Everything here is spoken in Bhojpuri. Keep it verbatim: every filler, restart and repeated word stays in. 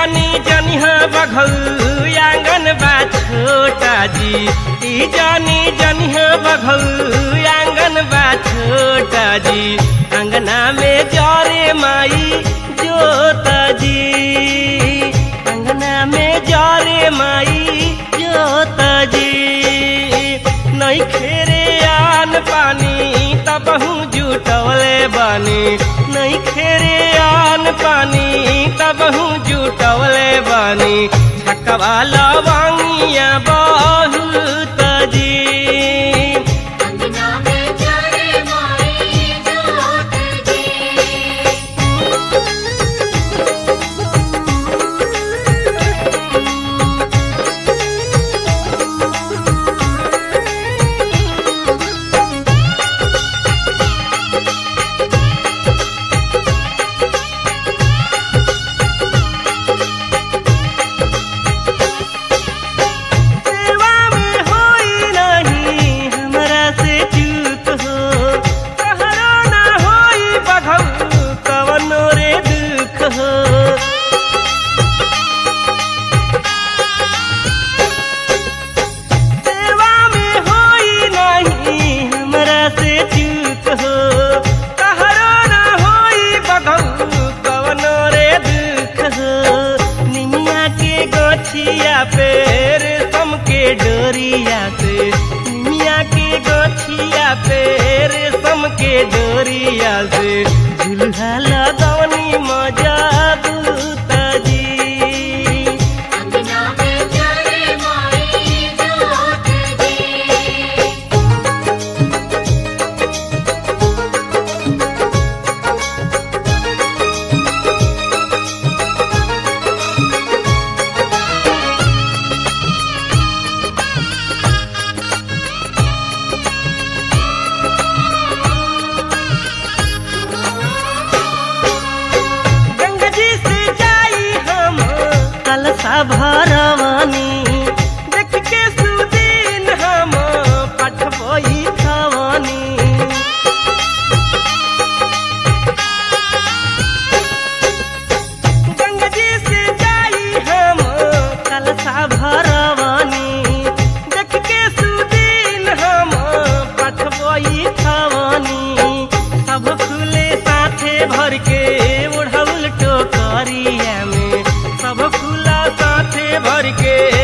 जानी जनिहा बघल आंगन बा छोटा जी, ई जानी जनिहा बघल आंगन बा छोटा जी, अंगना में जरे माई जोता जी, अंगना में जरे माई जोता जी। नहीं खेरे आन पानी तबहू जुटवले बानी, नहीं खेरे आन पानी तबहू जुटवले बानी, छकवा लवंगिया बहुत जी। पेर सम के डोरिया से मिया के गोछिया पेर सम के डोरिया से झुलहा लगवनी मजा बूता जी। भरवानी देख के सुदीन हम पठबई खवानी, गंगा जी से जाई हम कलसा भरवानी, देख के सुदीन हम पठबई खवानी, सब खुले साथे भर के उड़ौल टोकरिया में, सब खुला साथे भर के